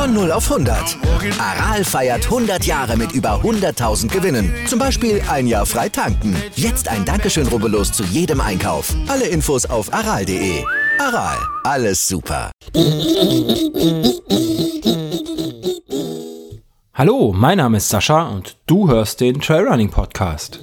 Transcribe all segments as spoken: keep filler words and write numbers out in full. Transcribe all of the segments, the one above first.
Von null auf hundert. Aral feiert hundert Jahre mit über hunderttausend Gewinnen. Zum Beispiel ein Jahr frei tanken. Jetzt ein Dankeschön, rubbellos zu jedem Einkauf. Alle Infos auf aral punkt de. Aral, alles super. Hallo, mein Name ist Sascha und du hörst den Trailrunning Podcast.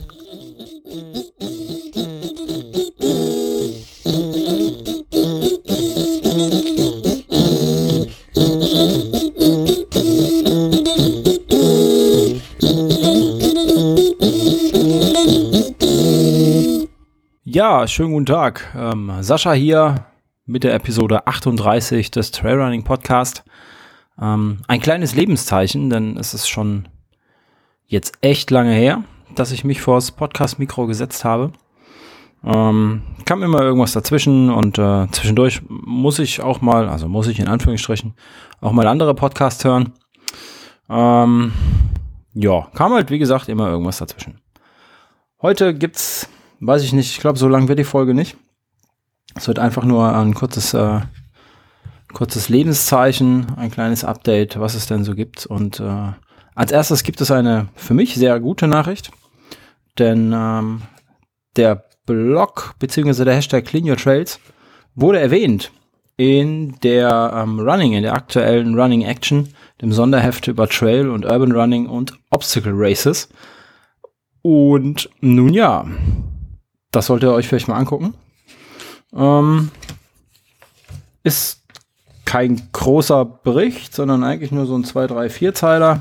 Ja, schönen guten Tag. Ähm, Sascha hier mit der Episode achtunddreißig des Trailrunning Podcast. Ähm, ein kleines Lebenszeichen, denn es ist schon jetzt echt lange her, dass ich mich vors Podcast-Mikro gesetzt habe. Ähm, kam immer irgendwas dazwischen und äh, zwischendurch muss ich auch mal, also muss ich in Anführungsstrichen, auch mal andere Podcasts hören. Ähm, ja, kam halt wie gesagt immer irgendwas dazwischen. Heute gibt's, weiß ich nicht, ich glaube so lang wird die Folge nicht. Es wird einfach nur ein kurzes, äh, kurzes Lebenszeichen, ein kleines Update, was es denn so gibt. Und äh, als erstes gibt es eine für mich sehr gute Nachricht, denn ähm, der Blog bzw. der Hashtag Clean Your Trails wurde erwähnt in der ähm, Running, in der aktuellen Running Action, dem Sonderheft über Trail und Urban Running und Obstacle Races. Und nun ja, das solltet ihr euch vielleicht mal angucken. Ähm, ist kein großer Bericht, sondern eigentlich nur so ein zwei, drei, vier Zeiler.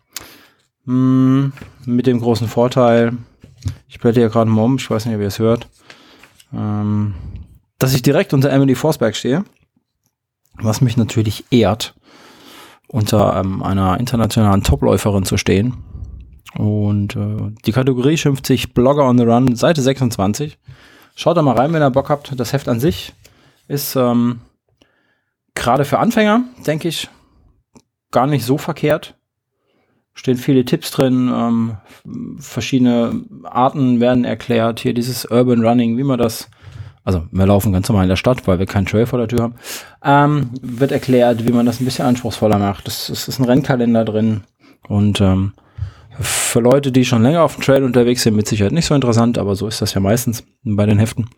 Hm, mit dem großen Vorteil, ich blätter hier gerade mal um, ich weiß nicht, ob ihr es hört, ähm, dass ich direkt unter Emily Forsberg stehe, was mich natürlich ehrt, unter ähm, einer internationalen Topläuferin zu stehen. Und äh, die Kategorie schimpft sich Blogger on the Run, Seite sechsundzwanzig. Schaut da mal rein, wenn ihr Bock habt. Das Heft an sich ist ähm, gerade für Anfänger, denke ich, gar nicht so verkehrt. Stehen viele Tipps drin, ähm, verschiedene Arten werden erklärt. Hier dieses Urban Running, wie man das, also wir laufen ganz normal in der Stadt, weil wir keinen Trail vor der Tür haben, ähm, wird erklärt, wie man das ein bisschen anspruchsvoller macht. Es ist ein Rennkalender drin und ähm, für Leute, die schon länger auf dem Trail unterwegs sind, mit Sicherheit nicht so interessant, aber so ist das ja meistens bei den Heften.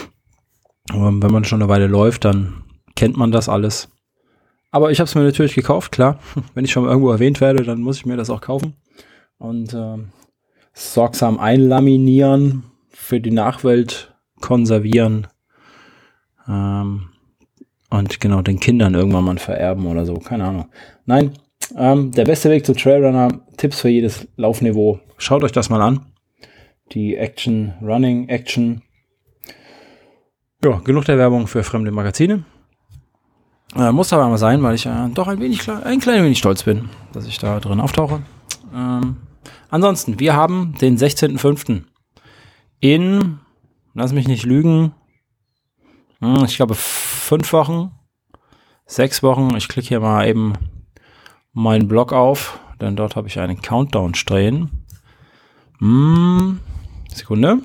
Und wenn man schon eine Weile läuft, dann kennt man das alles. Aber ich habe es mir natürlich gekauft, klar. Wenn ich schon irgendwo erwähnt werde, dann muss ich mir das auch kaufen. Und äh, sorgsam einlaminieren, für die Nachwelt konservieren. Ähm, und genau, den Kindern irgendwann mal vererben oder so, keine Ahnung. Nein, ähm, der beste Weg zu Trailrunner, Tipps für jedes Laufniveau. Schaut euch das mal an. Die Action, Running Action. Ja, genug der Werbung für fremde Magazine. Äh, muss aber mal sein, weil ich äh, doch ein wenig, ein klein wenig stolz bin, dass ich da drin auftauche. Ähm, ansonsten, wir haben den sechzehnten fünften in, lass mich nicht lügen, ich glaube fünf Wochen, sechs Wochen. Ich klicke hier mal eben meinen Blog auf, denn dort habe ich einen Countdown stehen. Hm, Sekunde.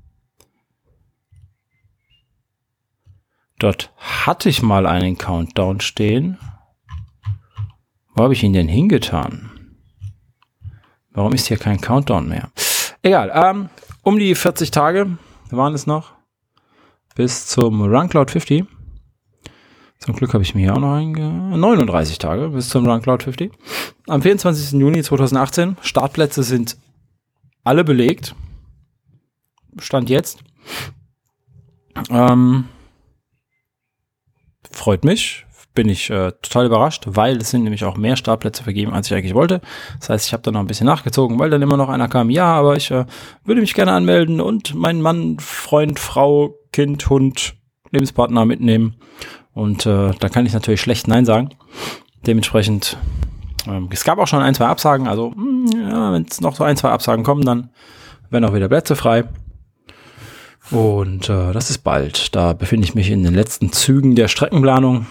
Dort hatte ich mal einen Countdown stehen. Wo habe ich ihn denn hingetan? Warum ist hier kein Countdown mehr? Egal, ähm, um die vierzig Tage waren es noch bis zum Run Cloud fünfzig. Zum Glück habe ich mir hier auch noch einge... neununddreißig Tage bis zum Run Cloud fünfzig. Am vierundzwanzigsten Juni zweitausendachtzehn. Startplätze sind alle belegt. Stand jetzt. Ähm... Freut mich, bin ich äh, total überrascht, weil es sind nämlich auch mehr Startplätze vergeben, als ich eigentlich wollte. Das heißt, ich habe dann noch ein bisschen nachgezogen, weil dann immer noch einer kam, ja, aber ich äh, würde mich gerne anmelden und meinen Mann, Freund, Frau, Kind, Hund, Lebenspartner mitnehmen. Und äh, da kann ich natürlich schlecht Nein sagen. Dementsprechend, ähm, es gab auch schon ein, zwei Absagen, also mh, ja, wenn es noch so ein, zwei Absagen kommen, dann werden auch wieder Plätze frei. Und äh, das ist bald. Da befinde ich mich in den letzten Zügen der Streckenplanung.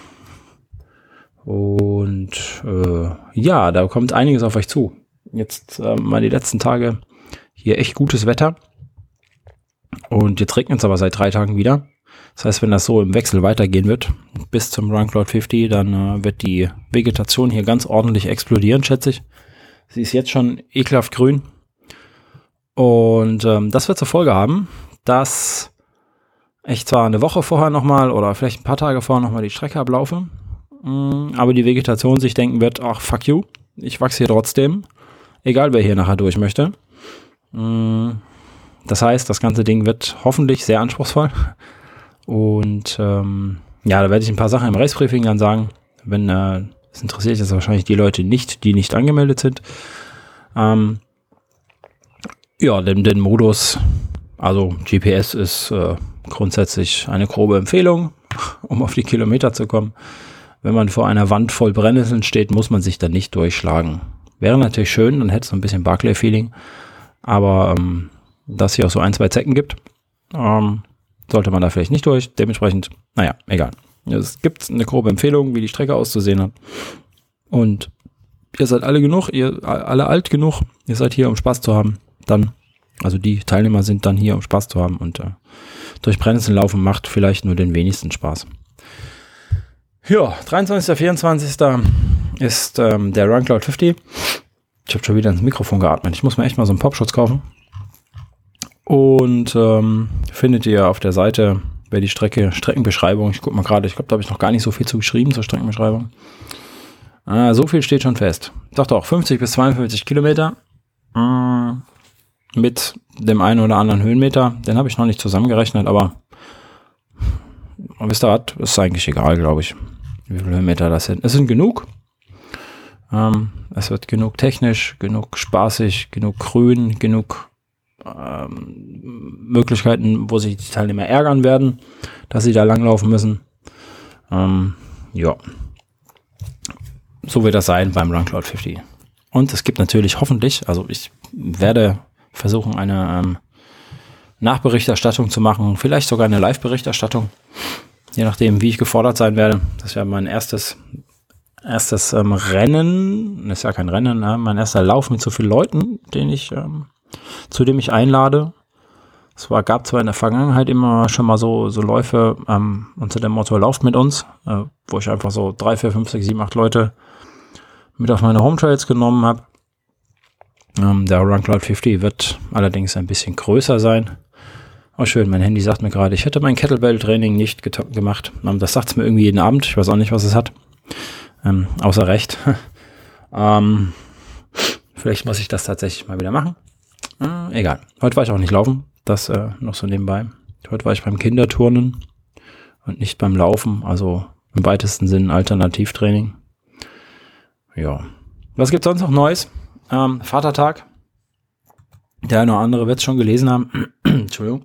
Und äh, ja, da kommt einiges auf euch zu. Jetzt äh, mal die letzten Tage hier echt gutes Wetter. Und jetzt regnet es aber seit drei Tagen wieder. Das heißt, wenn das so im Wechsel weitergehen wird, bis zum Run Cloud fünfzig, dann äh, wird die Vegetation hier ganz ordentlich explodieren, schätze ich. Sie ist jetzt schon ekelhaft grün. Und ähm, das wird zur Folge haben, dass ich zwar eine Woche vorher nochmal oder vielleicht ein paar Tage vorher nochmal die Strecke ablaufe, mh, aber die Vegetation sich denken wird, ach fuck you, ich wachse hier trotzdem, egal wer hier nachher durch möchte. Mh, das heißt, das ganze Ding wird hoffentlich sehr anspruchsvoll. Und ähm, ja, da werde ich ein paar Sachen im Race-Briefing dann sagen. Wenn äh, es interessiert jetzt wahrscheinlich die Leute nicht, die nicht angemeldet sind. Ähm, ja, den, den Modus, also G P S ist äh, grundsätzlich eine grobe Empfehlung, um auf die Kilometer zu kommen. Wenn man vor einer Wand voll Brennnesseln steht, muss man sich dann nicht durchschlagen. Wäre natürlich schön, dann hätte es so ein bisschen Barclay-Feeling. Aber ähm, dass hier auch so ein, zwei Zecken gibt, ähm, sollte man da vielleicht nicht durch. Dementsprechend, naja, egal. Es gibt eine grobe Empfehlung, wie die Strecke auszusehen hat. Und ihr seid alle genug, ihr alle alt genug, ihr seid hier, um Spaß zu haben. Dann, also die Teilnehmer sind dann hier, um Spaß zu haben. Und äh, durch Brennnesseln laufen macht vielleicht nur den wenigsten Spaß. Ja, dreiundzwanzigster vierundzwanzigster ist ähm, der Run Cloud fünfzig. Ich habe schon wieder ins Mikrofon geatmet. Ich muss mir echt mal so einen Popschutz kaufen. Und ähm, findet ihr auf der Seite, wer die Strecke, Streckenbeschreibung, ich gucke mal gerade, ich glaube, da habe ich noch gar nicht so viel zu geschrieben zur Streckenbeschreibung. Ah, so viel steht schon fest. Doch, doch, fünfzig bis zweiundfünfzig Kilometer äh, mit dem einen oder anderen Höhenmeter. Den habe ich noch nicht zusammengerechnet, aber wisst ihr was, ist eigentlich egal, glaube ich, wie viele Höhenmeter das sind. Es sind genug. Ähm, es wird genug technisch, genug spaßig, genug grün, genug Ähm, Möglichkeiten, wo sich die Teilnehmer ärgern werden, dass sie da langlaufen müssen. Ähm, ja. So wird das sein beim Run Cloud fünfzig. Und es gibt natürlich hoffentlich, also ich werde versuchen, eine ähm, Nachberichterstattung zu machen, vielleicht sogar eine Live-Berichterstattung, je nachdem, wie ich gefordert sein werde. Das wäre mein erstes erstes ähm, Rennen, das ist ja kein Rennen, äh, mein erster Lauf mit so vielen Leuten, den ich ähm, zu dem ich einlade. Es war, gab zwar in der Vergangenheit immer schon mal so, so Läufe ähm, unter dem Motto Lauft mit uns, äh, wo ich einfach so drei, vier, fünf, sechs, sieben, acht Leute mit auf meine Home Trails genommen habe. Ähm, der Run Cloud fünfzig wird allerdings ein bisschen größer sein. Oh schön, mein Handy sagt mir gerade, ich hätte mein Kettlebell-Training nicht get- gemacht. Ähm, das sagt es mir irgendwie jeden Abend. Ich weiß auch nicht, was es hat. Ähm, außer Recht. ähm, vielleicht muss ich das tatsächlich mal wieder machen. Äh, egal. Heute war ich auch nicht laufen. Das äh, noch so nebenbei. Heute war ich beim Kinderturnen und nicht beim Laufen. Also im weitesten Sinn Alternativtraining. Ja. Was gibt's sonst noch Neues? Ähm, Vatertag. Der eine oder andere wird es schon gelesen haben. Entschuldigung.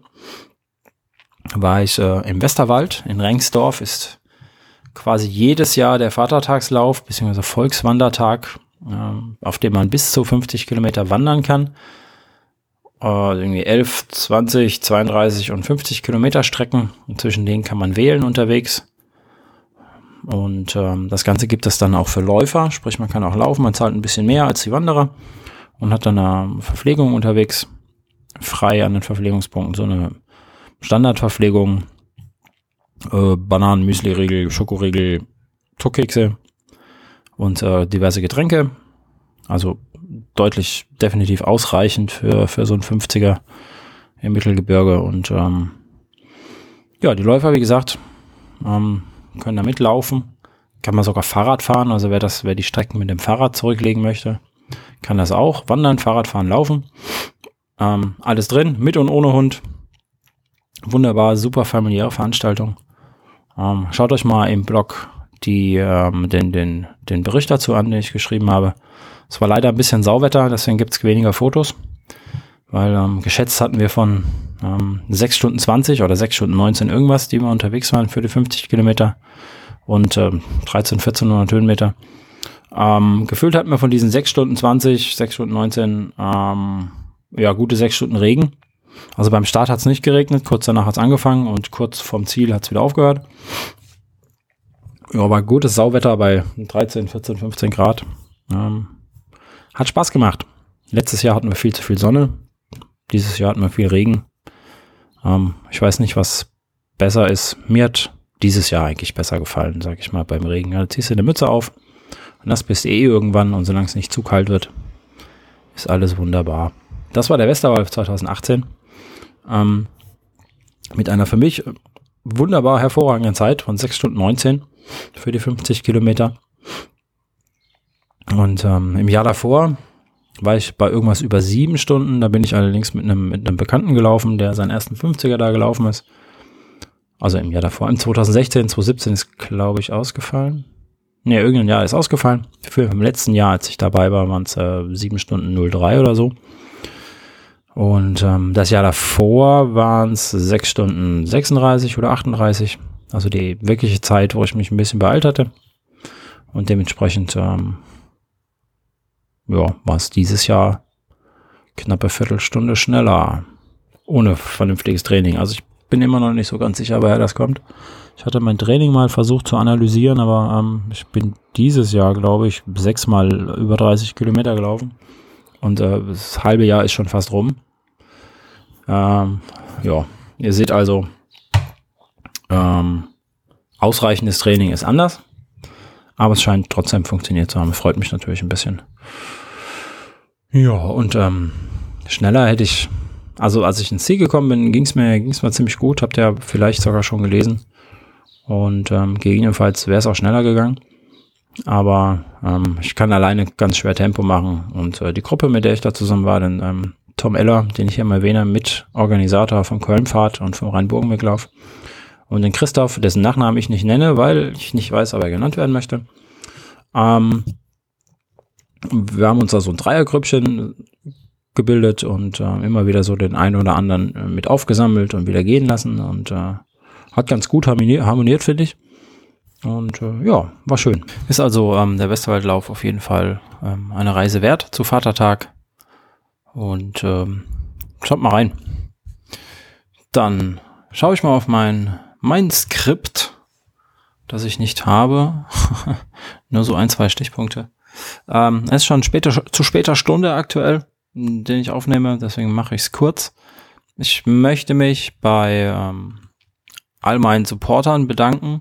War ich äh, im Westerwald in Rengsdorf. Ist quasi jedes Jahr der Vatertagslauf bzw. Volkswandertag, äh, auf dem man bis zu fünfzig Kilometer wandern kann. Uh, irgendwie elf, zwanzig, zweiunddreißig und fünfzig Kilometer Strecken. Und zwischen denen kann man wählen unterwegs. Und ähm, das Ganze gibt es dann auch für Läufer. Sprich, man kann auch laufen, man zahlt ein bisschen mehr als die Wanderer und hat dann eine Verpflegung unterwegs. Frei an den Verpflegungspunkten. So eine Standardverpflegung. Äh, Bananen, Müsli-Riegel, Schokoriegel, Tuckkekse und äh, diverse Getränke. Also deutlich definitiv ausreichend für, für so ein fünfziger im Mittelgebirge. Und ähm, ja, die Läufer, wie gesagt, ähm, können da mitlaufen. Kann man sogar Fahrrad fahren. Also wer das, wer die Strecken mit dem Fahrrad zurücklegen möchte, kann das auch. Wandern, Fahrrad fahren, laufen. Ähm, alles drin, mit und ohne Hund. Wunderbar, super familiäre Veranstaltung. Ähm, schaut euch mal im Blog die, ähm, den, den, den Bericht dazu an, den ich geschrieben habe. Es war leider ein bisschen Sauwetter, deswegen gibt es weniger Fotos, weil ähm, geschätzt hatten wir von ähm, sechs Stunden zwanzig oder sechs Stunden neunzehn irgendwas, die wir unterwegs waren für die fünfzig Kilometer und ähm, dreizehn, vierzehnhundert Höhenmeter. Ähm, gefühlt hatten wir von diesen sechs Stunden zwanzig, sechs Stunden neunzehn, ähm, ja, gute sechs Stunden Regen. Also beim Start hat es nicht geregnet, kurz danach hat es angefangen und kurz vorm Ziel hat es wieder aufgehört. Ja, aber gutes Sauwetter bei dreizehn, vierzehn, fünfzehn Grad. Ähm, Hat Spaß gemacht. Letztes Jahr hatten wir viel zu viel Sonne. Dieses Jahr hatten wir viel Regen. Ähm, ich weiß nicht, was besser ist. Mir hat dieses Jahr eigentlich besser gefallen, sag ich mal, beim Regen. Da ziehst du eine Mütze auf und das bist du eh irgendwann und solange es nicht zu kalt wird, ist alles wunderbar. Das war der Westerwald zwanzig achtzehn. Ähm, mit einer für mich wunderbar hervorragenden Zeit von sechs Stunden neunzehn für die fünfzig Kilometer. Und ähm, im Jahr davor war ich bei irgendwas über sieben Stunden. Da bin ich allerdings mit einem, mit einem Bekannten gelaufen, der seinen ersten fünfziger da gelaufen ist. Also im Jahr davor. Im zwanzig sechzehn, zwanzig siebzehn ist, glaube ich, ausgefallen. Ne, irgendein Jahr ist ausgefallen. Für im letzten Jahr, als ich dabei war, waren es äh, sieben Stunden null drei oder so. Und ähm, das Jahr davor waren es sechs Stunden sechsunddreißig oder achtunddreißig. Also die wirkliche Zeit, wo ich mich ein bisschen beeilt hatte. Und dementsprechend ähm, ja, war es dieses Jahr knappe Viertelstunde schneller. Ohne vernünftiges Training. Also ich bin immer noch nicht so ganz sicher, woher das kommt. Ich hatte mein Training mal versucht zu analysieren, aber ähm, ich bin dieses Jahr, glaube ich, sechsmal über dreißig Kilometer gelaufen. Und äh, das halbe Jahr ist schon fast rum. Ähm, ja, ihr seht also, ähm, ausreichendes Training ist anders, aber es scheint trotzdem funktioniert zu haben. Freut mich natürlich ein bisschen. Ja, und ähm, schneller hätte ich, also als ich ins Ziel gekommen bin, ging es mir, ging's mir ziemlich gut. Habt ihr vielleicht sogar schon gelesen. Und ähm, gegebenenfalls wäre es auch schneller gegangen. Aber ähm, ich kann alleine ganz schwer Tempo machen. Und äh, die Gruppe, mit der ich da zusammen war, den ähm, Tom Eller, den ich hier mal erwähne, Mitorganisator vom Köln-Pfad und vom Rhein-Burgen-Wettlauf. Und den Christoph, dessen Nachnamen ich nicht nenne, weil ich nicht weiß, ob er genannt werden möchte. Ähm, wir haben uns da so ein Dreiergrüppchen gebildet und äh, immer wieder so den einen oder anderen äh, mit aufgesammelt und wieder gehen lassen. Und äh, hat ganz gut harmoniert, harmoniert finde ich. Und äh, ja, war schön. Ist also ähm, der Westerwaldlauf auf jeden Fall ähm, eine Reise wert zu Vatertag. Und ähm, schaut mal rein. Dann schaue ich mal auf mein, mein Skript, das ich nicht habe. Nur so ein, zwei Stichpunkte. Ähm, es ist schon später, zu später Stunde aktuell, den ich aufnehme. Deswegen mache ich es kurz. Ich möchte mich bei ähm, all meinen Supportern bedanken,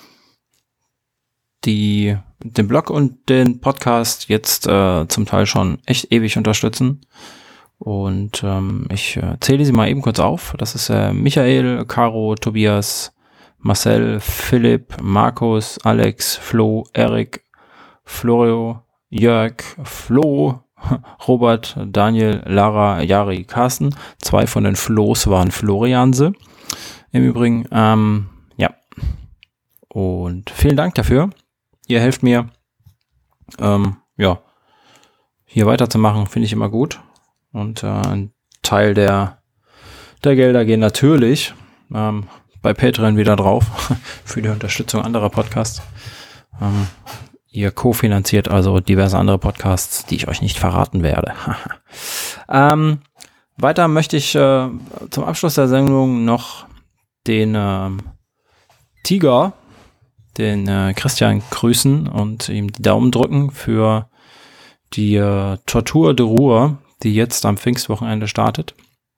die den Blog und den Podcast jetzt äh, zum Teil schon echt ewig unterstützen. Und ähm, ich äh, zähle sie mal eben kurz auf. Das ist äh, Michael, Caro, Tobias, Marcel, Philipp, Markus, Alex, Flo, Erik, Florio, Jörg, Flo, Robert, Daniel, Lara, Jari, Carsten. Zwei von den Flo's waren Florianse. Im Übrigen, ähm, ja. Und vielen Dank dafür. Ihr helft mir, ähm, ja, hier weiterzumachen, finde ich immer gut. Und äh, ein Teil der, der Gelder gehen natürlich ähm, bei Patreon wieder drauf für die Unterstützung anderer Podcasts. Ähm, ihr kofinanziert also diverse andere Podcasts, die ich euch nicht verraten werde. ähm, weiter möchte ich äh, zum Abschluss der Sendung noch den ähm, Tiger, den äh, Christian grüßen und ihm die Daumen drücken für die äh, Tortur de Ruhr, die jetzt am Pfingstwochenende startet.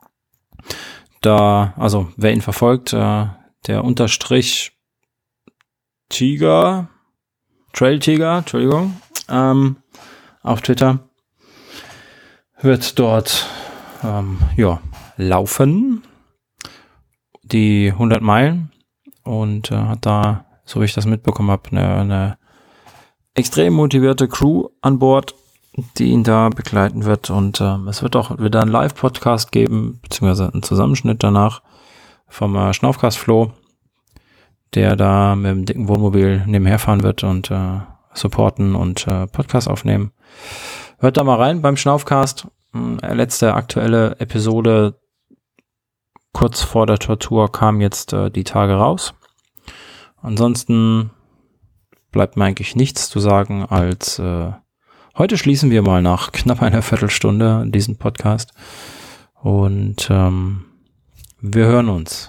Da, also wer ihn verfolgt, äh, der Unterstrich Tiger, Trail Tiger, Entschuldigung, ähm, auf Twitter, wird dort ähm, ja, laufen, die hundert Meilen und äh, hat da, so wie ich das mitbekommen habe, eine, eine extrem motivierte Crew an Bord, die ihn da begleiten wird. Und ähm, es wird auch wieder einen Live-Podcast geben, beziehungsweise einen Zusammenschnitt danach vom äh, Schnaufcast Flo, der da mit dem dicken Wohnmobil nebenher fahren wird und äh, supporten und äh, Podcast aufnehmen. Hört da mal rein beim Schnaufcast. Äh, letzte aktuelle Episode kurz vor der Tortur kam jetzt äh, die Tage raus. Ansonsten bleibt mir eigentlich nichts zu sagen als äh, heute schließen wir mal nach knapp einer Viertelstunde diesen Podcast und ähm, wir hören uns.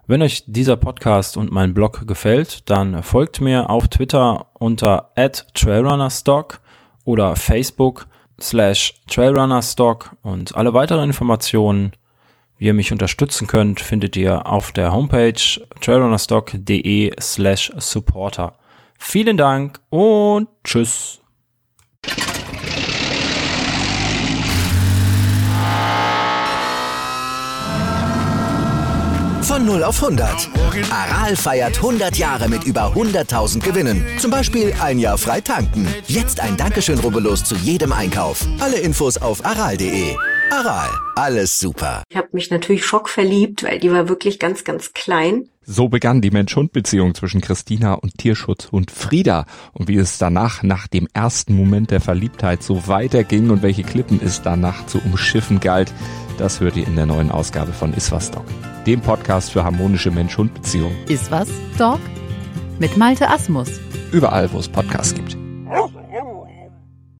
Wenn euch dieser Podcast und mein Blog gefällt, dann folgt mir auf Twitter unter at trailrunnerstock oder Facebook slash trailrunnerstock und alle weiteren Informationen, wie ihr mich unterstützen könnt, findet ihr auf der Homepage trailrunnerstock.de slash supporter. Vielen Dank und tschüss. Von null auf hundert. Aral feiert hundert Jahre mit über hunderttausend Gewinnen. Zum Beispiel ein Jahr frei tanken. Jetzt ein Dankeschön, rubbellos zu jedem Einkauf. Alle Infos auf aral punkt de. Aral, alles super. Ich habe mich natürlich schockverliebt, weil die war wirklich ganz, ganz klein. So begann die Mensch-Hund-Beziehung zwischen Christina und Tierschutzhund Frieda. Und wie es danach, nach dem ersten Moment der Verliebtheit, so weiterging und welche Klippen es danach zu umschiffen galt, das hört ihr in der neuen Ausgabe von Iswas Dog, dem Podcast für harmonische Mensch-Hund-Beziehungen. Iswas Dog mit Malte Asmus. Überall, wo es Podcasts gibt.